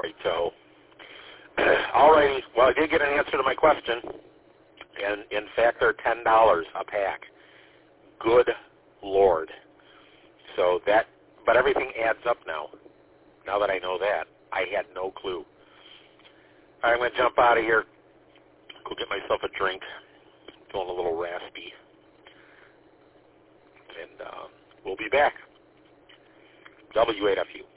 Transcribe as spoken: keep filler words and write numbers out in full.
righto. All righty. Well, I did get an answer to my question, and in fact, they're ten dollars a pack. Good Lord. So that, but everything adds up now. Now that I know that, I had no clue. All right, I'm going to jump out of here. Go get myself a drink. Feeling a little raspy. And uh, we'll be back. W eight F U.